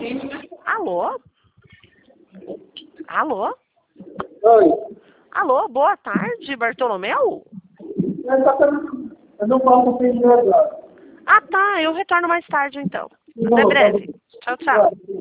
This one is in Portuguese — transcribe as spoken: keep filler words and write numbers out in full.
Alô? Alô? Oi. Alô, boa tarde, Bartolomeu? Eu não posso atender agora. Ah, tá, eu retorno mais tarde então. Tá Até bom, tá breve. bom. Tchau, tchau.